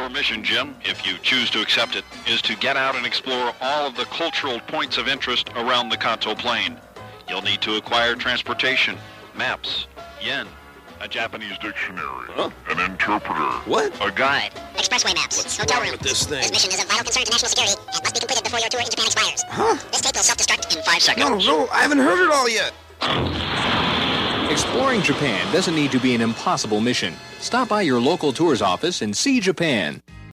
Your mission, Jim, if you choose to accept it, is to get out and explore all of the cultural points of interest around the Kanto Plain. You'll need to acquire transportation, maps, yen, a Japanese dictionary, an interpreter. What? A guide. Expressway maps. What's Hotel wrong room. with this thing? This mission is of vital concern to national security and must be completed before your tour in Japan expires. Huh? This tape will self-destruct in 5 seconds. No, I haven't heard it all yet. Exploring Japan doesn't need to be an impossible mission. Stop by your local tours office and see Japan.